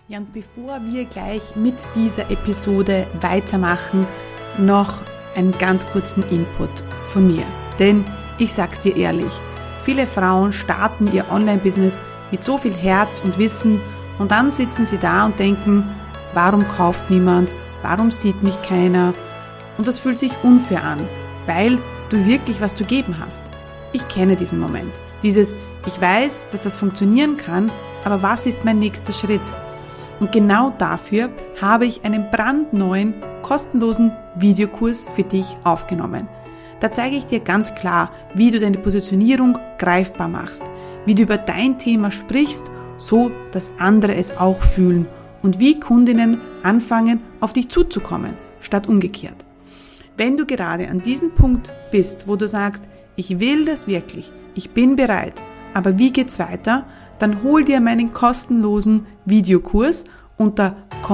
Ja, und bevor wir gleich mit dieser Episode weitermachen, noch einen ganz kurzen Input von mir. Denn ich sag's dir ehrlich, viele Frauen starten ihr Online-Business mit so viel Herz und Wissen und dann sitzen sie da und denken, warum kauft niemand, warum sieht mich keiner? Und das fühlt sich unfair an, weil du wirklich was zu geben hast. Ich kenne diesen Moment. Dieses, ich weiß, dass das funktionieren kann, aber was ist mein nächster Schritt? Und genau dafür habe ich einen brandneuen, kostenlosen Videokurs für dich aufgenommen. Da zeige ich dir ganz klar, wie du deine Positionierung greifbar machst, wie du über dein Thema sprichst, so dass andere es auch fühlen und wie Kundinnen anfangen, auf dich zuzukommen, statt umgekehrt. Wenn du gerade an diesem Punkt bist, wo du sagst, ich will das wirklich, ich bin bereit, aber wie geht's weiter? Dann hol dir meinen kostenlosen Videokurs unter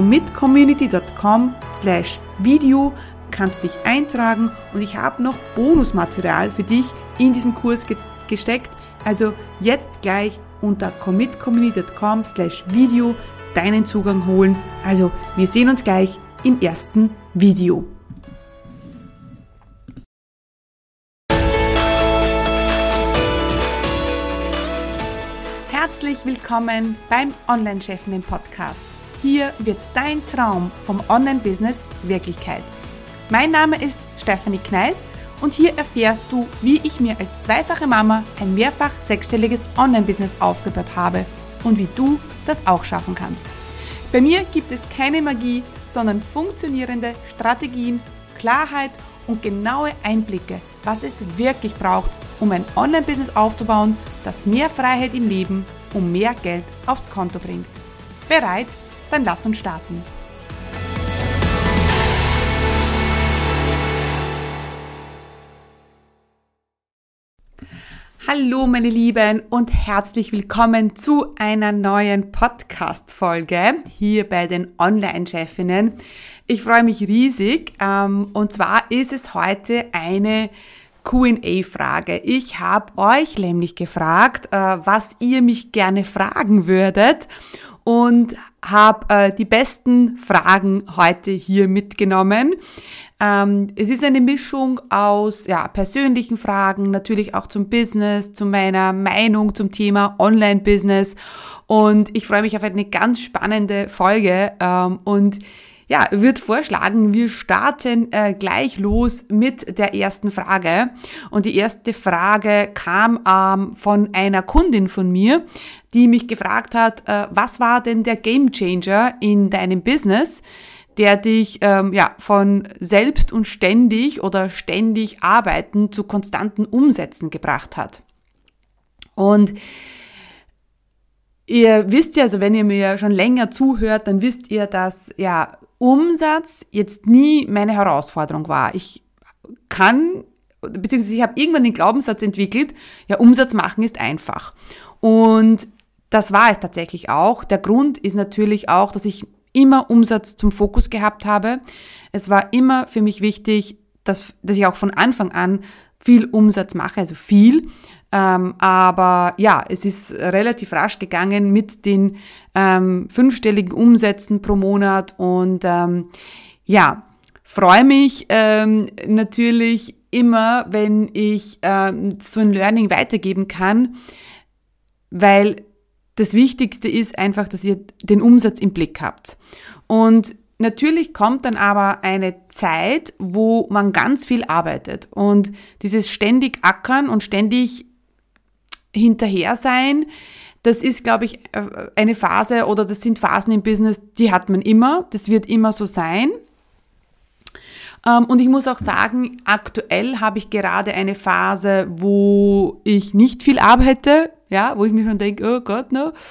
commitcommunity.com/video, kannst dich eintragen und ich habe noch Bonusmaterial für dich in diesen Kurs gesteckt. Also jetzt gleich unter commitcommunity.com/video deinen Zugang holen. Also wir sehen uns gleich im ersten Video. Herzlich willkommen beim Online-Chefinnen-Podcast. Hier wird dein Traum vom Online-Business Wirklichkeit. Mein Name ist Stefanie Kneis und hier erfährst du, wie ich mir als zweifache Mama ein mehrfach sechsstelliges Online-Business aufgebaut habe und wie du das auch schaffen kannst. Bei mir gibt es keine Magie, sondern funktionierende Strategien, Klarheit und genaue Einblicke, was es wirklich braucht, um ein Online-Business aufzubauen, das mehr Freiheit im Leben und mehr Geld aufs Konto bringt. Bereit? Dann lass uns starten. Hallo meine Lieben und herzlich willkommen zu einer neuen Podcast-Folge hier bei den Online-Chefinnen. Ich freue mich riesig und zwar ist es heute eine Q&A-Frage. Ich habe euch nämlich gefragt, was ihr mich gerne fragen würdet und habe die besten Fragen heute hier mitgenommen. Es ist eine Mischung aus persönlichen Fragen, natürlich auch zum Business, zu meiner Meinung zum Thema Online-Business und ich freue mich auf eine ganz spannende Folge und würde vorschlagen, wir starten gleich los mit der ersten Frage. Und die erste Frage kam von einer Kundin von mir, die mich gefragt hat, was war denn der Gamechanger in deinem Business, der dich von selbst und ständig oder ständig arbeiten zu konstanten Umsätzen gebracht hat. Und ihr wisst ja, also wenn ihr mir schon länger zuhört, dann wisst ihr, dass Umsatz jetzt nie meine Herausforderung war. Ich habe irgendwann den Glaubenssatz entwickelt, Umsatz machen ist einfach. Und das war es tatsächlich auch. Der Grund ist natürlich auch, dass ich immer Umsatz zum Fokus gehabt habe. Es war immer für mich wichtig, dass ich auch von Anfang an viel Umsatz mache, also viel. Aber es ist relativ rasch gegangen mit den 5-stelligen Umsätzen pro Monat und freue mich natürlich immer, wenn ich so ein Learning weitergeben kann, weil das Wichtigste ist einfach, dass ihr den Umsatz im Blick habt. Und natürlich kommt dann aber eine Zeit, wo man ganz viel arbeitet und dieses ständig ackern und ständig hinterher sein, das ist, glaube ich, eine Phase oder das sind Phasen im Business, die hat man immer, das wird immer so sein. Und ich muss auch sagen, aktuell habe ich gerade eine Phase, wo ich nicht viel arbeite, wo ich mir schon denke, oh Gott,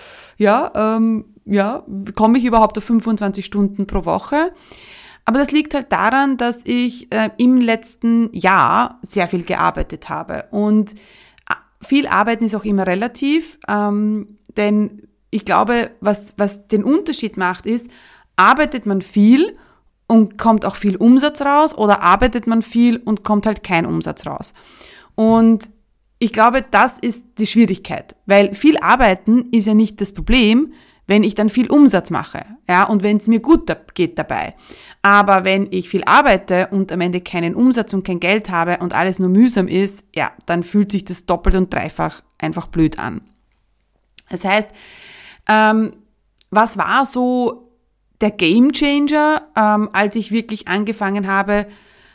komme ich überhaupt auf 25 Stunden pro Woche? Aber das liegt halt daran, dass ich im letzten Jahr sehr viel gearbeitet habe und viel Arbeiten ist auch immer relativ, denn ich glaube, was den Unterschied macht, ist, arbeitet man viel und kommt auch viel Umsatz raus oder arbeitet man viel und kommt halt kein Umsatz raus. Und ich glaube, das ist die Schwierigkeit, weil viel arbeiten ist ja nicht das Problem, wenn ich dann viel Umsatz mache, ja, und wenn es mir gut geht dabei. Aber wenn ich viel arbeite und am Ende keinen Umsatz und kein Geld habe und alles nur mühsam ist, ja, dann fühlt sich das doppelt und dreifach einfach blöd an. Das heißt, was war so der Gamechanger, als ich wirklich angefangen habe,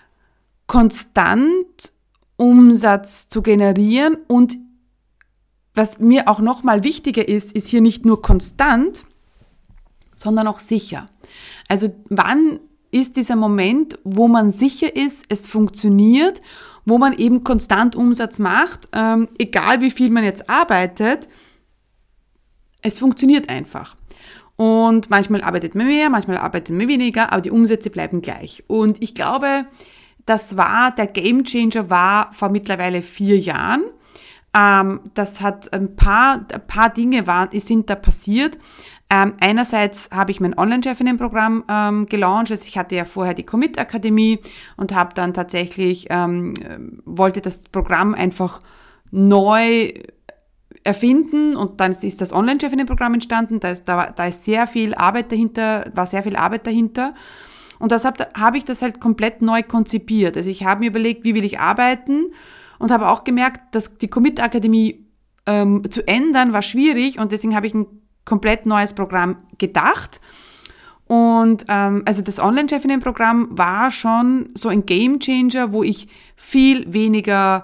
konstant Umsatz zu generieren? Und was mir auch nochmal wichtiger ist hier nicht nur konstant, sondern auch sicher. Also wann ist dieser Moment, wo man sicher ist, es funktioniert, wo man eben konstant Umsatz macht, egal wie viel man jetzt arbeitet, es funktioniert einfach. Und manchmal arbeitet man mehr, manchmal arbeitet man weniger, aber die Umsätze bleiben gleich. Und ich glaube, der Gamechanger war vor mittlerweile 4 Jahren. Das hat ein paar Dinge sind da passiert. Einerseits habe ich mein Online-Chefinnen-Programm gelauncht. Also ich hatte ja vorher die Commit-Akademie und habe dann tatsächlich, wollte das Programm einfach neu erfinden und dann ist das Online-Chefinnen-Programm entstanden. Da ist sehr viel Arbeit dahinter, war sehr viel Arbeit dahinter. Und habe ich das halt komplett neu konzipiert. Also ich habe mir überlegt, wie will ich arbeiten und habe auch gemerkt, dass die Commit-Akademie zu ändern war schwierig und deswegen habe ich ein komplett neues Programm gedacht. Und also das Online-Chefinnen-Programm war schon so ein Gamechanger, wo ich viel weniger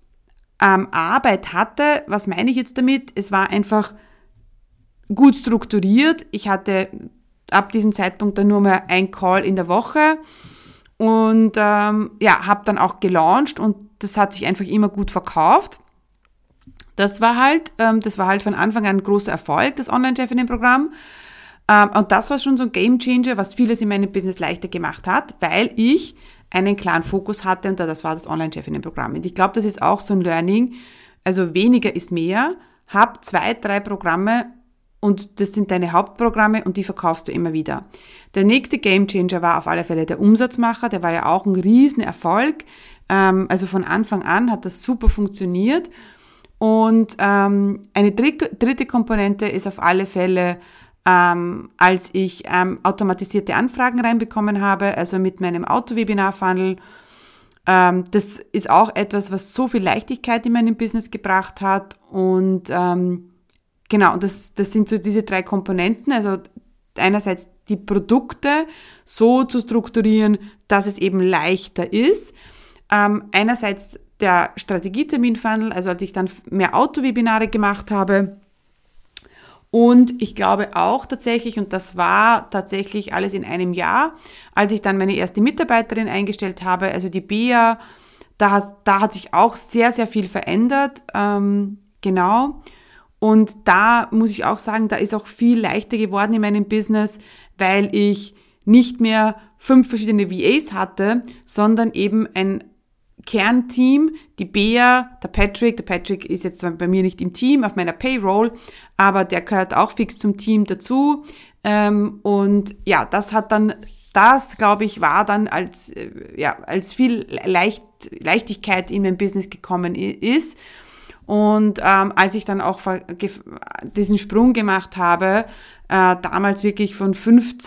Arbeit hatte. Was meine ich jetzt damit? Es war einfach gut strukturiert. Ich hatte ab diesem Zeitpunkt dann nur mehr ein Call in der Woche und habe dann auch gelauncht und das hat sich einfach immer gut verkauft. Das war halt von Anfang an ein großer Erfolg, das Online-Chefinnen-Programm. Und das war schon so ein Gamechanger, was vieles in meinem Business leichter gemacht hat, weil ich einen klaren Fokus hatte und das war das Online-Chefinnen-Programm. Und ich glaube, das ist auch so ein Learning. Also weniger ist mehr. Hab 2, 3 Programme und das sind deine Hauptprogramme und die verkaufst du immer wieder. Der nächste Gamechanger war auf alle Fälle der Umsatzmacher. Der war ja auch ein Riesenerfolg. Also von Anfang an hat das super funktioniert. Und eine dritte Komponente ist auf alle Fälle, als ich automatisierte Anfragen reinbekommen habe, also mit meinem Auto-Webinar-Funnel. Das ist auch etwas, was so viel Leichtigkeit in meinem Business gebracht hat. Und genau, das sind so diese 3 Komponenten. Also einerseits die Produkte so zu strukturieren, dass es eben leichter ist. Einerseits der Strategietermin-Funnel, also als ich dann mehr Auto-Webinare gemacht habe. Und ich glaube auch tatsächlich, und das war tatsächlich alles in einem Jahr, als ich dann meine erste Mitarbeiterin eingestellt habe, also die Bea, da hat sich auch sehr, sehr viel verändert. Genau. Und da muss ich auch sagen, da ist auch viel leichter geworden in meinem Business, weil ich nicht mehr 5 verschiedene VAs hatte, sondern eben ein Kernteam, die Bea, der Patrick ist jetzt bei mir nicht im Team, auf meiner Payroll, aber der gehört auch fix zum Team dazu. Und ja, das glaube ich, war dann als viel Leichtigkeit in mein Business gekommen ist. Und als ich dann auch diesen Sprung gemacht habe, damals wirklich von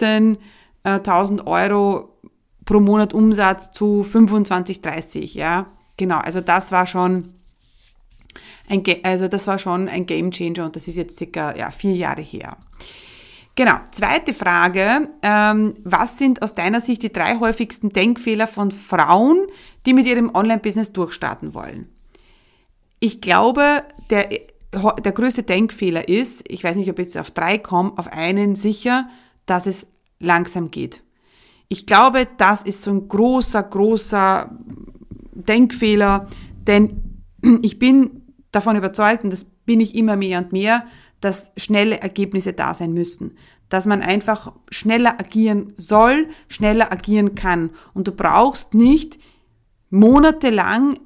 15.000 Euro pro Monat Umsatz zu 25, 30, ja, genau, also das war schon ein Gamechanger und das ist jetzt circa 4 Jahre her. Genau, zweite Frage, was sind aus deiner Sicht die 3 häufigsten Denkfehler von Frauen, die mit ihrem Online-Business durchstarten wollen? Ich glaube, der größte Denkfehler ist, ich weiß nicht, ob ich jetzt auf 3 komme, auf einen sicher, dass es langsam geht. Ich glaube, das ist so ein großer Denkfehler, denn ich bin davon überzeugt, und das bin ich immer mehr und mehr, dass schnelle Ergebnisse da sein müssen. Dass man einfach schneller agieren soll, schneller agieren kann. Und du brauchst nicht monatelang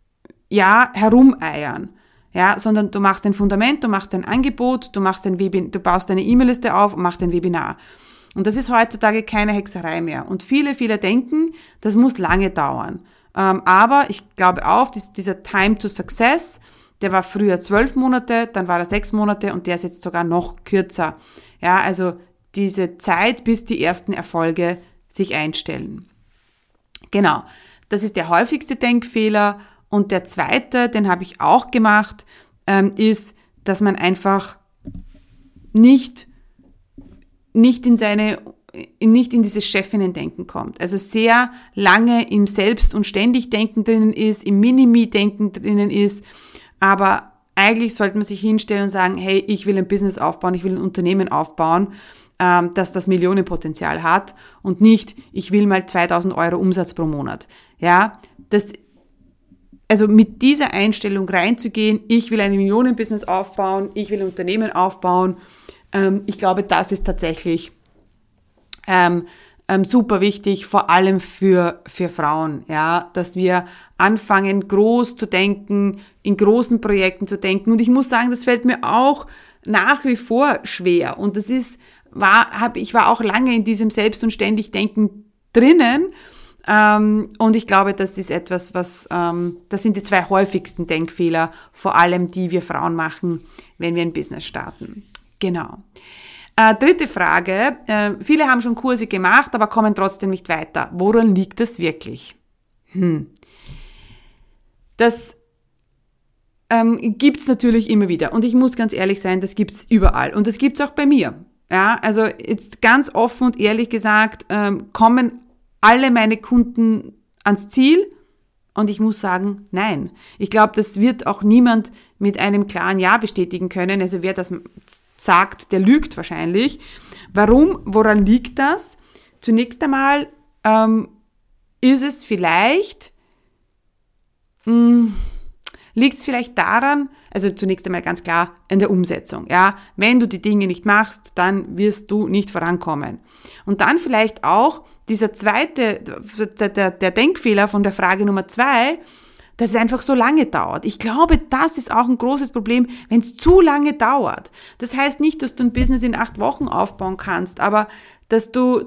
herumeiern, sondern du machst ein Fundament, du machst ein Angebot, du baust deine E-Mail-Liste auf und machst ein Webinar. Und das ist heutzutage keine Hexerei mehr. Und viele denken, das muss lange dauern. Aber ich glaube auch, dieser Time to Success, der war früher 12 Monate, dann war er 6 Monate und der ist jetzt sogar noch kürzer. Ja, also diese Zeit, bis die ersten Erfolge sich einstellen. Genau, das ist der häufigste Denkfehler. Und der zweite, den habe ich auch gemacht, ist, dass man einfach nicht in dieses Chefinnen-Denken kommt. Also sehr lange im Selbst- und Ständig-Denken drinnen ist, im Minimi-Denken drinnen ist, aber eigentlich sollte man sich hinstellen und sagen, hey, ich will ein Business aufbauen, ich will ein Unternehmen aufbauen, dass das Millionenpotenzial hat und nicht, ich will mal 2.000 € Umsatz pro Monat. Ja, also mit dieser Einstellung reinzugehen, ich will ein Millionenbusiness aufbauen, ich will ein Unternehmen aufbauen, ich glaube, das ist tatsächlich super wichtig, vor allem für Frauen, ja, dass wir anfangen, groß zu denken, in großen Projekten zu denken. Und ich muss sagen, das fällt mir auch nach wie vor schwer. Und ich war auch lange in diesem Selbst- und Ständig-Denken drinnen. Und ich glaube, das ist etwas, das sind die 2 häufigsten Denkfehler, vor allem die wir Frauen machen, wenn wir ein Business starten. Genau. Dritte Frage. Viele haben schon Kurse gemacht, aber kommen trotzdem nicht weiter. Woran liegt das wirklich? Das gibt's natürlich immer wieder. Und ich muss ganz ehrlich sein, das gibt's überall. Und das gibt's auch bei mir. Ja, also jetzt ganz offen und ehrlich gesagt, kommen alle meine Kunden ans Ziel? Und ich muss sagen, nein. Ich glaube, das wird auch niemand mit einem klaren Ja bestätigen können. Also wer das sagt, der lügt wahrscheinlich. Warum? Woran liegt das? Zunächst einmal ist es vielleicht, liegt es vielleicht daran, also zunächst einmal ganz klar in der Umsetzung. Ja, wenn du die Dinge nicht machst, dann wirst du nicht vorankommen. Und dann vielleicht auch dieser zweite, der Denkfehler von der Frage Nummer 2, dass es einfach so lange dauert. Ich glaube, das ist auch ein großes Problem, wenn es zu lange dauert. Das heißt nicht, dass du ein Business in 8 Wochen aufbauen kannst, aber dass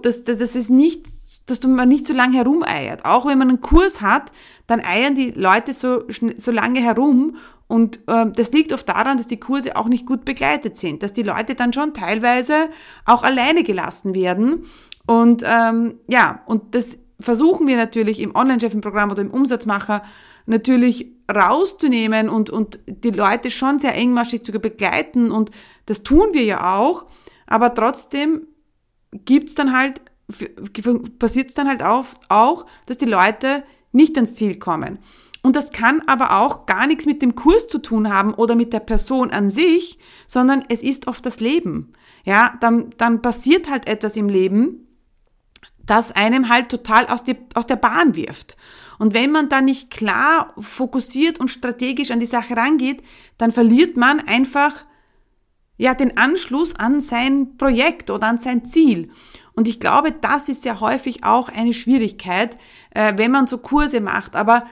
man nicht so lange herumeiert. Auch wenn man einen Kurs hat, dann eiern die Leute so lange herum. Und das liegt oft daran, dass die Kurse auch nicht gut begleitet sind, dass die Leute dann schon teilweise auch alleine gelassen werden. Und und das versuchen wir natürlich im Online-Chefin-Programm oder im Umsatzmacher natürlich rauszunehmen und die Leute schon sehr engmaschig zu begleiten. Und das tun wir ja auch. Aber trotzdem passiert es dann halt auch, dass die Leute nicht ans Ziel kommen. Und das kann aber auch gar nichts mit dem Kurs zu tun haben oder mit der Person an sich, sondern es ist oft das Leben. Ja, dann passiert halt etwas im Leben, das einem halt total aus der Bahn wirft. Und wenn man dann nicht klar, fokussiert und strategisch an die Sache rangeht, dann verliert man einfach den Anschluss an sein Projekt oder an sein Ziel. Und ich glaube, das ist ja häufig auch eine Schwierigkeit, wenn man so Kurse macht. Aber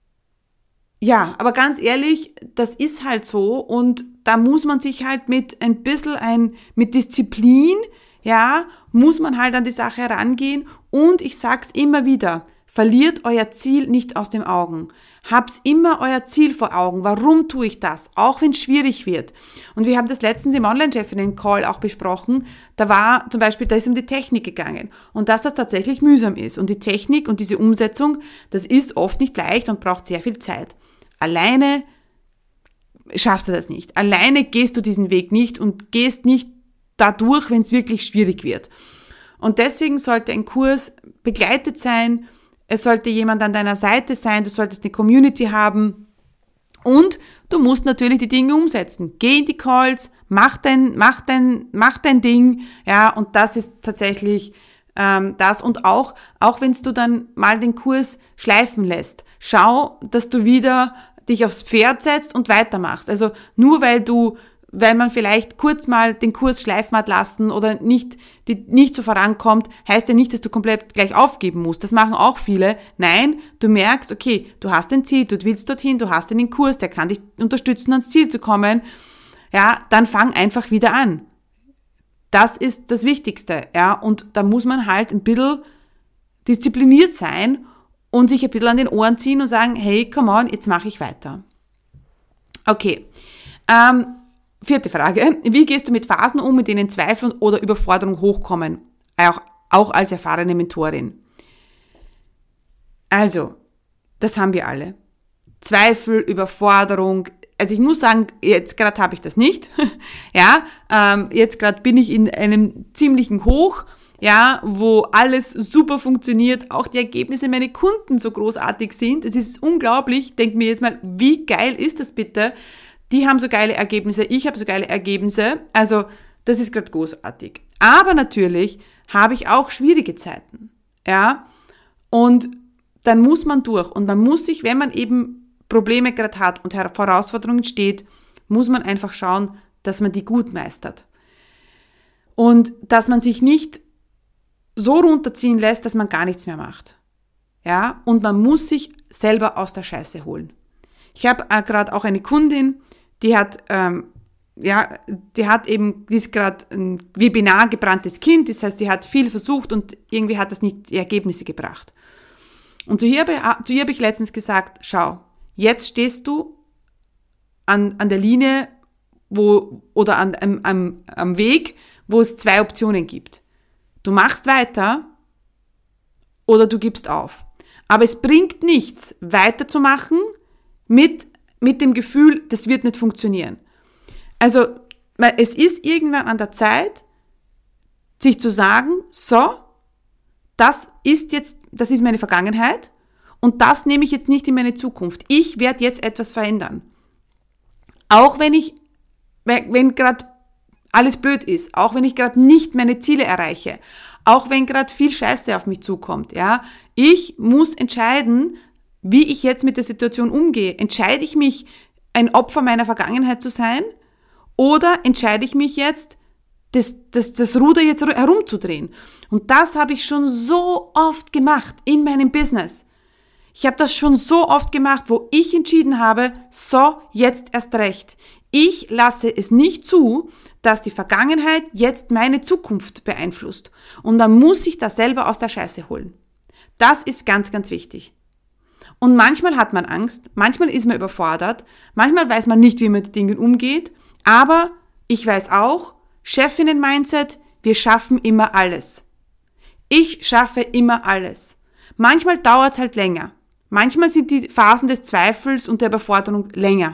ganz ehrlich, das ist halt so und da muss man sich halt mit Disziplin, muss man halt an die Sache herangehen und ich sag's immer wieder, verliert euer Ziel nicht aus den Augen. Habt immer euer Ziel vor Augen. Warum tue ich das? Auch wenn es schwierig wird. Und wir haben das letztens im Online-Chefinnen-Call auch besprochen. Da ist um die Technik gegangen. Und dass das tatsächlich mühsam ist. Und die Technik und diese Umsetzung, das ist oft nicht leicht und braucht sehr viel Zeit. Alleine schaffst du das nicht. Alleine gehst du diesen Weg nicht und gehst nicht dadurch, wenn es wirklich schwierig wird. Und deswegen sollte ein Kurs begleitet sein. Es sollte jemand an deiner Seite sein, du solltest eine Community haben und du musst natürlich die Dinge umsetzen. Geh in die Calls, mach dein Ding, und das ist tatsächlich das. Und auch wenn du dann mal den Kurs schleifen lässt, schau, dass du wieder dich aufs Pferd setzt und weitermachst. Also nur weil man vielleicht kurz mal den Kurs schleifen hat lassen oder nicht so vorankommt, heißt ja nicht, dass du komplett gleich aufgeben musst. Das machen auch viele. Nein, du merkst, okay, du hast ein Ziel, du willst dorthin, du hast einen Kurs, der kann dich unterstützen, ans Ziel zu kommen. Ja, dann fang einfach wieder an. Das ist das Wichtigste, und da muss man halt ein bisschen diszipliniert sein und sich ein bisschen an den Ohren ziehen und sagen, hey, come on, jetzt mache ich weiter. Okay. 4. Frage. Wie gehst du mit Phasen um, in denen Zweifel oder Überforderung hochkommen? Auch als erfahrene Mentorin. Also, das haben wir alle. Zweifel, Überforderung. Also ich muss sagen, jetzt gerade habe ich das nicht. Ja, jetzt gerade bin ich in einem ziemlichen Hoch, ja, wo alles super funktioniert, auch die Ergebnisse meiner Kunden so großartig sind. Es ist unglaublich. Denk mir jetzt mal, wie geil ist das bitte? Die haben so geile Ergebnisse, ich habe so geile Ergebnisse. Also das ist gerade großartig. Aber natürlich habe ich auch schwierige Zeiten, ja. Und dann muss man durch. Und man muss sich, wenn man eben Probleme gerade hat und vor Herausforderungen steht, muss man einfach schauen, dass man die gut meistert. Und dass man sich nicht so runterziehen lässt, dass man gar nichts mehr macht. Ja, und man muss sich selber aus der Scheiße holen. Ich habe gerade auch eine Kundin, die ist gerade ein Webinar gebranntes Kind, das heißt, die hat viel versucht und irgendwie hat das nicht die Ergebnisse gebracht. Und zu ihr habe ich letztens gesagt, schau, jetzt stehst du an der Linie am Weg, wo es 2 Optionen gibt. Du machst weiter oder du gibst auf. Aber es bringt nichts, weiterzumachen mit dem Gefühl, das wird nicht funktionieren. Also es ist irgendwann an der Zeit, sich zu sagen, so, das ist meine Vergangenheit und das nehme ich jetzt nicht in meine Zukunft. Ich werde jetzt etwas verändern. Auch wenn gerade alles blöd ist, auch wenn ich gerade nicht meine Ziele erreiche, auch wenn gerade viel Scheiße auf mich zukommt, ja, ich muss entscheiden, wie ich jetzt mit der Situation umgehe. Entscheide ich mich, ein Opfer meiner Vergangenheit zu sein, oder entscheide ich mich jetzt, das Ruder jetzt herumzudrehen? Und das habe ich schon so oft gemacht in meinem Business. Ich habe das schon so oft gemacht, wo ich entschieden habe, so, jetzt erst recht. Ich lasse es nicht zu, dass die Vergangenheit jetzt meine Zukunft beeinflusst. Und dann muss ich das selber aus der Scheiße holen. Das ist ganz, ganz wichtig. Und manchmal hat man Angst, manchmal ist man überfordert, manchmal weiß man nicht, wie man mit den Dingen umgeht, aber ich weiß auch, Chefinnen-Mindset, wir schaffen immer alles. Ich schaffe immer alles. Manchmal dauert es halt länger. Manchmal sind die Phasen des Zweifels und der Überforderung länger.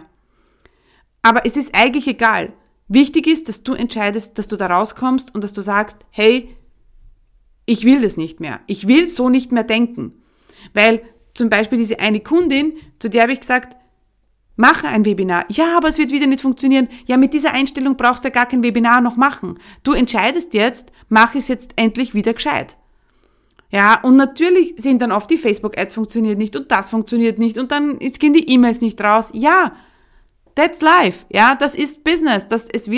Aber es ist eigentlich egal. Wichtig ist, dass du entscheidest, dass du da rauskommst und dass du sagst, hey, ich will das nicht mehr. Ich will so nicht mehr denken. Weil zum Beispiel diese eine Kundin, zu der habe ich gesagt, mache ein Webinar. Ja, aber es wird wieder nicht funktionieren. Ja, mit dieser Einstellung brauchst du ja gar kein Webinar noch machen. Du entscheidest jetzt, mach es jetzt endlich wieder gescheit. Ja, und natürlich sind dann oft die Facebook-Ads funktioniert nicht und das funktioniert nicht und dann gehen die E-Mails nicht raus. Ja, that's life. Ja, das ist Business.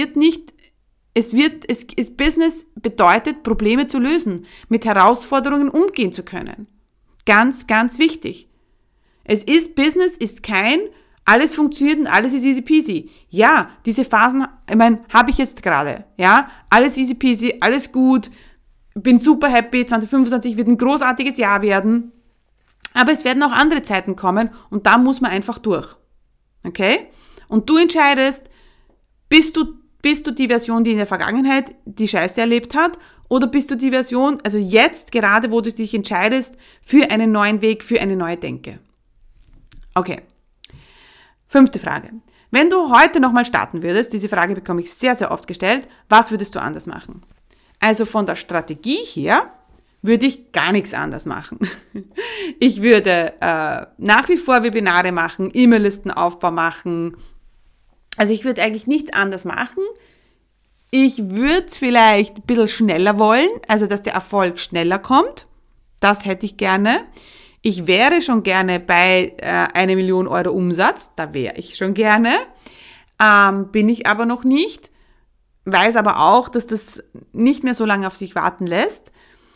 Business bedeutet, Probleme zu lösen, mit Herausforderungen umgehen zu können. Ganz, ganz wichtig. Business ist kein, alles funktioniert und alles ist easy peasy. Ja, diese Phasen, habe ich jetzt gerade. Ja, alles easy peasy, alles gut, bin super happy, 2025 wird ein großartiges Jahr werden. Aber es werden auch andere Zeiten kommen und da muss man einfach durch. Okay? Und du entscheidest, bist du die Version, die in der Vergangenheit die Scheiße erlebt hat, oder bist du die Version, also jetzt gerade, wo du dich entscheidest, für einen neuen Weg, für eine neue Denke. Okay. 5. Frage. Wenn du heute nochmal starten würdest, diese Frage bekomme ich sehr, sehr oft gestellt, was würdest du anders machen? Also von der Strategie her würde ich gar nichts anders machen. Ich würde nach wie vor Webinare machen, E-Mail-Listenaufbau machen. Also ich würde eigentlich nichts anders machen. Ich würde es vielleicht ein bisschen schneller wollen, also dass der Erfolg schneller kommt. Das hätte ich gerne. Ich wäre schon gerne bei 1 Million Euro Umsatz, da wäre ich schon gerne. Bin ich aber noch nicht. Weiß aber auch, dass das nicht mehr so lange auf sich warten lässt.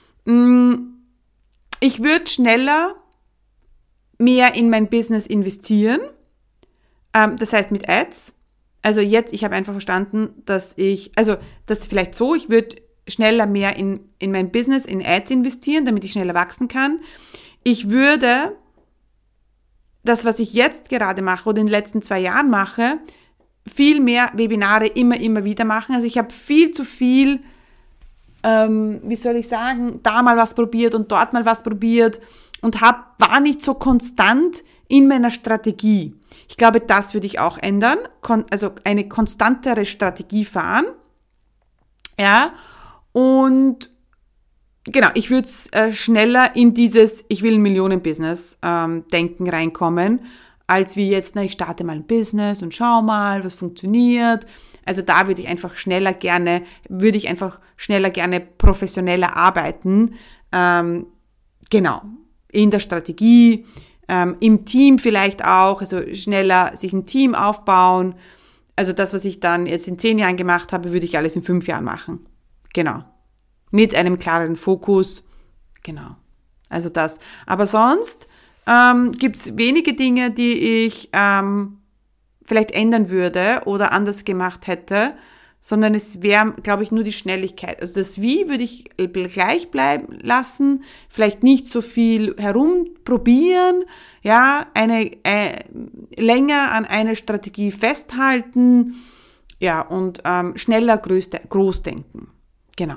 Ich würde schneller mehr in mein Business investieren. Das heißt mit Ads. Also jetzt, ich habe einfach verstanden, das vielleicht so, ich würde schneller mehr in mein Business, in Ads investieren, damit ich schneller wachsen kann. Ich würde das, was ich jetzt gerade mache oder in den letzten 2 Jahren mache, viel mehr Webinare immer wieder machen. Also ich habe viel zu viel, da mal was probiert und dort mal was probiert und war nicht so konstant in meiner Strategie. Ich glaube, das würde ich auch ändern, also eine konstantere Strategie fahren. Ja, und genau, ich würde schneller in dieses Ich will ein Millionen-Business Denken reinkommen, als wie jetzt, ich starte mal ein Business und schau mal, was funktioniert. Also da würde ich einfach schneller gerne professioneller arbeiten. Genau, in der Strategie, im Team vielleicht auch, also schneller sich ein Team aufbauen. Also das, was ich dann jetzt in 10 Jahren gemacht habe, würde ich alles in 5 Jahren machen. Genau. Mit einem klaren Fokus. Genau. Also das. Aber sonst gibt es wenige Dinge, die ich vielleicht ändern würde oder anders gemacht hätte, sondern es wäre, glaube ich, nur die Schnelligkeit. Also das Wie würde ich gleich bleiben lassen, vielleicht nicht so viel herumprobieren, ja, länger an einer Strategie festhalten, ja, und schneller groß denken. Genau.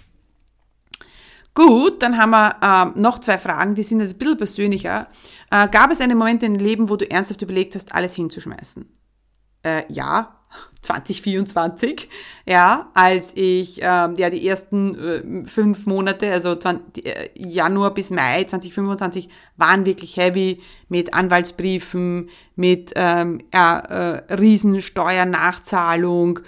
Gut, dann haben wir noch 2 Fragen, die sind jetzt ein bisschen persönlicher. Gab es einen Moment in deinem Leben, wo du ernsthaft überlegt hast, alles hinzuschmeißen? Ja, 2024, ja, als ich die ersten 5 Monate, also Januar bis Mai 2025, waren wirklich heavy mit Anwaltsbriefen, mit riesen Steuernachzahlung,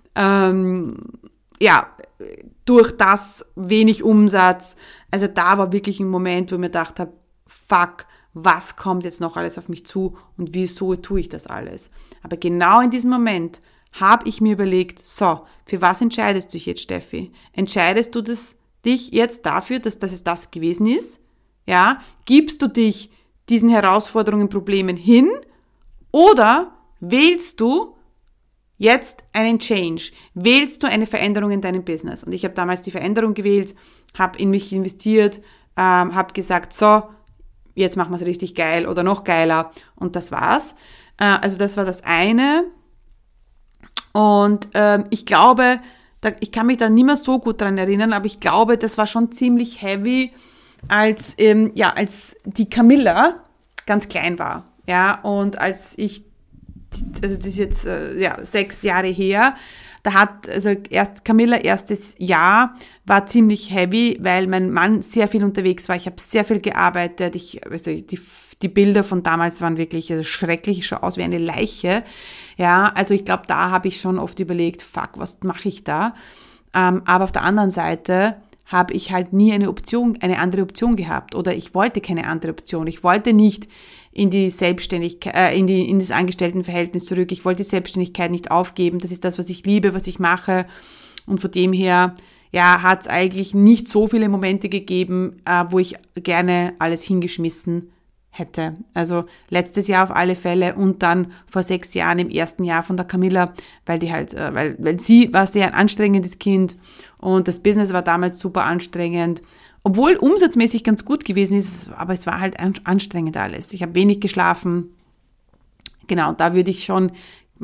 durch das wenig Umsatz. Also da war wirklich ein Moment, wo ich mir gedacht habe, fuck, was kommt jetzt noch alles auf mich zu und wieso tue ich das alles? Aber genau in diesem Moment habe ich mir überlegt, so, für was entscheidest du dich jetzt, Steffi? Entscheidest du dich jetzt dafür, dass es das gewesen ist? Ja, gibst du dich diesen Herausforderungen, Problemen hin oder wählst du jetzt einen Change? Wählst du eine Veränderung in deinem Business? Und ich habe damals die Veränderung gewählt, habe in mich investiert, habe gesagt, so, jetzt machen wir es richtig geil oder noch geiler und das war's. Also das war das eine. Und ich glaube, ich kann mich da nicht mehr so gut dran erinnern, aber ich glaube, das war schon ziemlich heavy, als die Camilla ganz klein war. Ja, und als ich, also das ist jetzt 6 Jahre her, Camilla erstes Jahr war ziemlich heavy, weil mein Mann sehr viel unterwegs war. Ich habe sehr viel gearbeitet. Die Bilder von damals waren wirklich schrecklich, ich schaue aus wie eine Leiche. Ja, also ich glaube, da habe ich schon oft überlegt, fuck, was mache ich da? Aber auf der anderen Seite habe ich halt nie eine andere Option gehabt oder ich wollte keine andere Option. Ich wollte nicht in die Selbstständigkeit, in das Angestelltenverhältnis zurück. Ich wollte die Selbstständigkeit nicht aufgeben. Das ist das, was ich liebe, was ich mache. Und von dem her, hat es eigentlich nicht so viele Momente gegeben, wo ich gerne alles hingeschmissen hätte. Also letztes Jahr auf alle Fälle und dann vor 6 Jahren im ersten Jahr von der Camilla, weil sie war sehr ein anstrengendes Kind und das Business war damals super anstrengend. Obwohl umsatzmäßig ganz gut gewesen ist, aber es war halt anstrengend alles. Ich habe wenig geschlafen. Genau, da hätte ich schon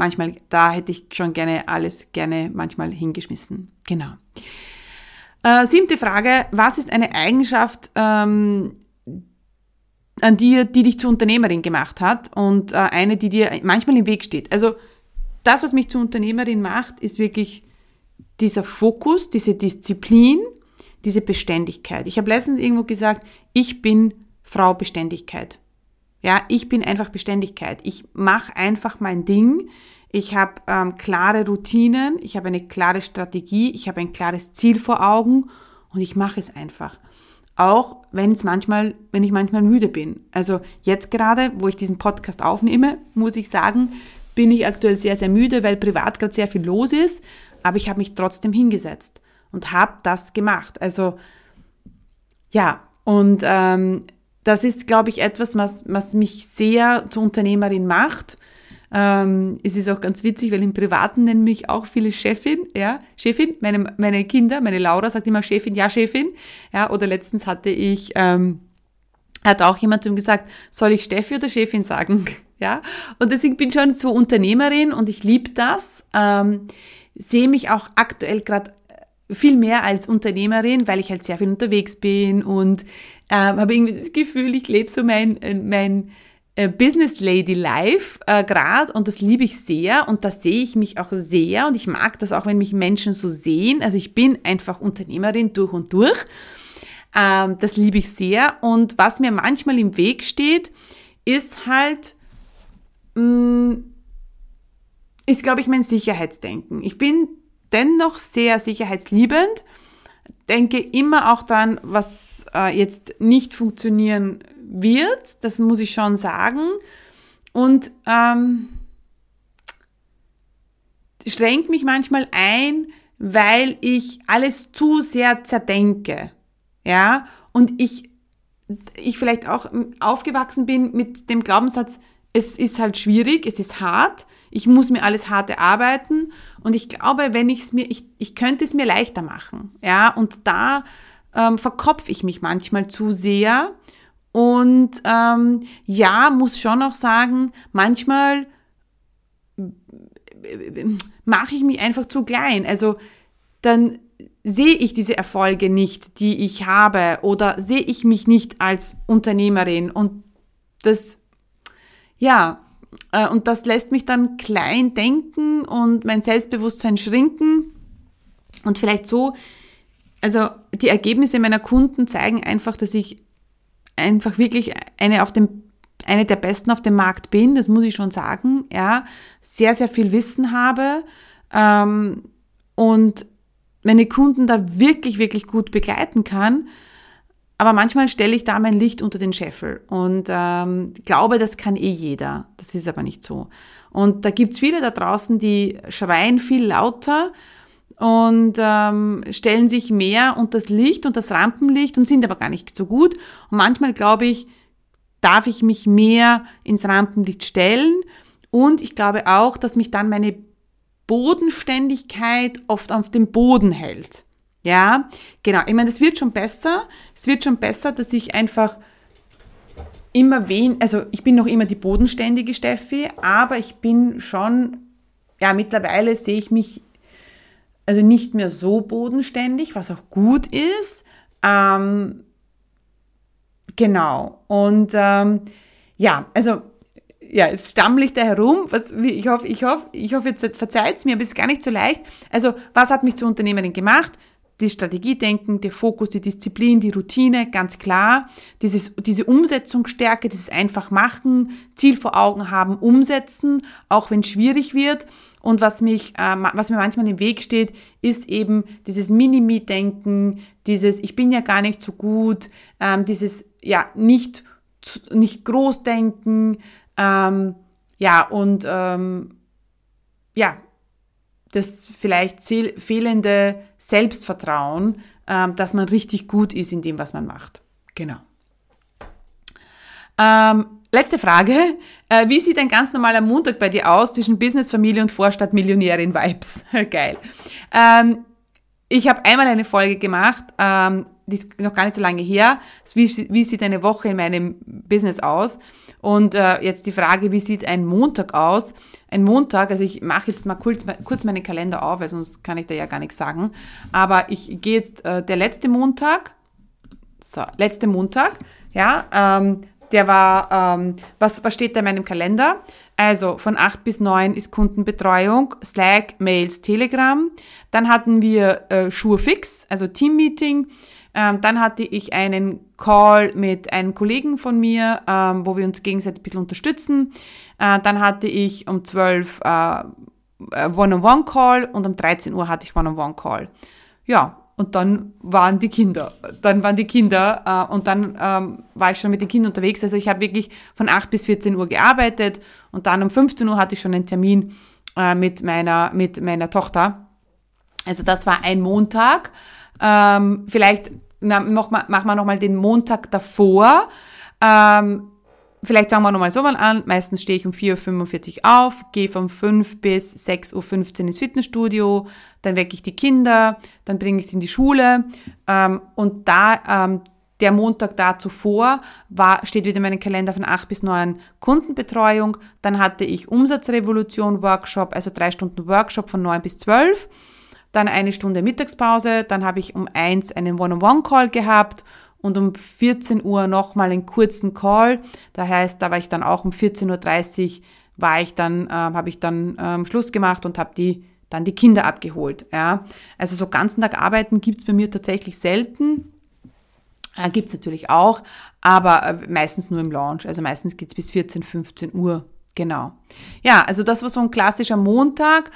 gerne manchmal hingeschmissen. Genau. 7. Frage, was ist eine Eigenschaft an dir, die dich zur Unternehmerin gemacht hat und eine, die dir manchmal im Weg steht? Also das, was mich zur Unternehmerin macht, ist wirklich dieser Fokus, diese Disziplin, diese Beständigkeit. Ich habe letztens irgendwo gesagt, ich bin Frau Beständigkeit. Ja, ich bin einfach Beständigkeit. Ich mache einfach mein Ding. Ich habe klare Routinen, ich habe eine klare Strategie, ich habe ein klares Ziel vor Augen und ich mache es einfach. Auch wenn ich manchmal müde bin. Also jetzt gerade, wo ich diesen Podcast aufnehme, muss ich sagen, bin ich aktuell sehr, sehr müde, weil privat gerade sehr viel los ist, aber ich habe mich trotzdem hingesetzt und habe das gemacht. Also ja, und das ist, glaube ich, etwas, was mich sehr zur Unternehmerin macht. Es ist auch ganz witzig, weil im Privaten nennen mich auch viele Chefin, ja, Chefin, meine Kinder, meine Laura sagt immer Chefin, ja, Chefin, ja, oder letztens hatte hat auch jemand zu ihm gesagt, soll ich Steffi oder Chefin sagen? Ja, und deswegen bin ich schon so Unternehmerin und ich liebe das, sehe mich auch aktuell gerade viel mehr als Unternehmerin, weil ich halt sehr viel unterwegs bin und habe irgendwie das Gefühl, ich lebe so mein Business Lady Life gerade und das liebe ich sehr und da sehe ich mich auch sehr und ich mag das auch, wenn mich Menschen so sehen. Also ich bin einfach Unternehmerin durch und durch. Das liebe ich sehr und was mir manchmal im Weg steht, ist halt, ist glaube ich mein Sicherheitsdenken. Ich bin dennoch sehr sicherheitsliebend, denke immer auch dran, was jetzt nicht funktionieren wird, das muss ich schon sagen und schränkt mich manchmal ein, weil ich alles zu sehr zerdenke. Ja, und ich vielleicht auch aufgewachsen bin mit dem Glaubenssatz, es ist halt schwierig, es ist hart, ich muss mir alles hart erarbeiten und ich glaube, wenn ich könnte es mir leichter machen, ja, und da verkopfe ich mich manchmal zu sehr und ja, muss schon auch sagen, manchmal mache ich mich einfach zu klein, also dann sehe ich diese Erfolge nicht, die ich habe oder sehe ich mich nicht als Unternehmerin und das, ja, und das lässt mich dann klein denken und mein Selbstbewusstsein schrinken und vielleicht so, also die Ergebnisse meiner Kunden zeigen einfach, dass ich einfach wirklich eine der Besten auf dem Markt bin, das muss ich schon sagen, ja, sehr, sehr viel Wissen habe und meine Kunden da wirklich, wirklich gut begleiten kann. Aber manchmal stelle ich da mein Licht unter den Scheffel und glaube, das kann eh jeder. Das ist aber nicht so. Und da gibt's viele da draußen, die schreien viel lauter und stellen sich mehr unter das Licht und das Rampenlicht und sind aber gar nicht so gut. Und manchmal glaube ich, darf ich mich mehr ins Rampenlicht stellen und ich glaube auch, dass mich dann meine Bodenständigkeit oft auf dem Boden hält. Ja, genau. Ich meine, es wird schon besser. Es wird schon besser, dass ich einfach also ich bin noch immer die bodenständige Steffi, aber ich bin schon, ja, mittlerweile sehe ich mich also nicht mehr so bodenständig, was auch gut ist. Genau. Und ja, also ja, jetzt stammle ich da herum. Ich hoffe, jetzt verzeiht's mir, aber es ist gar nicht so leicht. Also, was hat mich zur Unternehmerin gemacht? Das Strategiedenken, der Fokus, die Disziplin, die Routine, ganz klar. Diese Umsetzungsstärke, dieses einfach machen, Ziel vor Augen haben, umsetzen, auch wenn es schwierig wird. Und was mir manchmal im Weg steht, ist eben dieses Mini-Me-Denken, dieses ich bin ja gar nicht so gut, dieses ja nicht groß denken, ja, und ja, das vielleicht fehlende Selbstvertrauen, dass man richtig gut ist in dem, was man macht. Genau. Letzte Frage. Wie sieht ein ganz normaler Montag bei dir aus zwischen Business, Familie und Vorstadt-Millionärin-Vibes? Geil. Ich habe einmal eine Folge gemacht, die ist noch gar nicht so lange her. Wie sieht eine Woche in meinem Business aus? Und jetzt die Frage, wie sieht ein Montag aus? Ein Montag, also ich mache jetzt mal kurz meinen Kalender auf, weil sonst kann ich da ja gar nichts sagen. Aber ich gehe jetzt, der letzte Montag, ja, der war, was steht da in meinem Kalender? Also von 8 bis 9 ist Kundenbetreuung, Slack, Mails, Telegram. Dann hatten wir Schurfix, also Teammeeting. Dann hatte ich einen Call mit einem Kollegen von mir, wo wir uns gegenseitig ein bisschen unterstützen. Dann hatte ich um 12 One-on-One-Call und um 13 Uhr hatte ich One-on-One-Call. Ja, und dann waren die Kinder. Und dann war ich schon mit den Kindern unterwegs. Also ich habe wirklich von 8 bis 14 Uhr gearbeitet und dann um 15 Uhr hatte ich schon einen Termin mit meiner Tochter. Also das war ein Montag. Vielleicht machen wir nochmal den Montag davor. Vielleicht fangen wir nochmal so mal an. Meistens stehe ich um 4.45 Uhr auf, gehe von 5 bis 6.15 Uhr ins Fitnessstudio, dann wecke ich die Kinder, dann bringe ich sie in die Schule und da Der Montag da zuvor steht wieder in meinem Kalender von 8 bis 9 Kundenbetreuung. Dann hatte ich Umsatzrevolution Workshop, also 3 Stunden Workshop von 9 bis 12. Dann 1 Stunde Mittagspause. Dann habe ich um 1 einen One-on-One-Call gehabt und um 14 Uhr nochmal einen kurzen Call. Das heißt, da war ich dann auch um 14.30 Uhr habe ich dann Schluss gemacht und habe die Kinder abgeholt. Ja. Also so ganzen Tag arbeiten gibt's bei mir tatsächlich selten. Gibt's natürlich auch, aber meistens nur im Lounge. Also meistens geht's bis 14, 15 Uhr. Genau. Ja, also das war so ein klassischer Montag.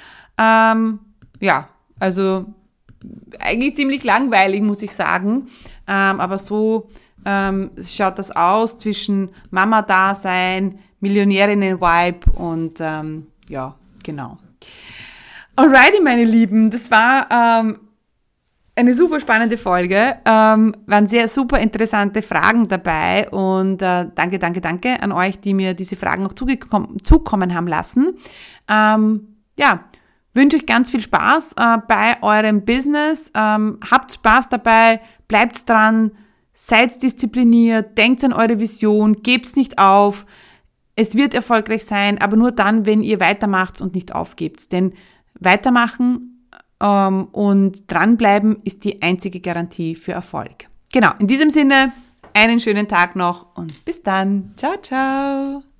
Also eigentlich ziemlich langweilig, muss ich sagen. Aber so schaut das aus zwischen Mama-Dasein, Millionärinnen-Vibe und genau. Alrighty, meine Lieben, das war eine super spannende Folge. Waren sehr super interessante Fragen dabei und danke an euch, die mir diese Fragen auch zukommen haben lassen. Wünsche euch ganz viel Spaß bei eurem Business. Habt Spaß dabei, bleibt dran, seid diszipliniert, denkt an eure Vision, gebt's nicht auf. Es wird erfolgreich sein, aber nur dann, wenn ihr weitermacht und nicht aufgebt. Denn weitermachen und dranbleiben ist die einzige Garantie für Erfolg. Genau, in diesem Sinne, einen schönen Tag noch und bis dann. Ciao, ciao.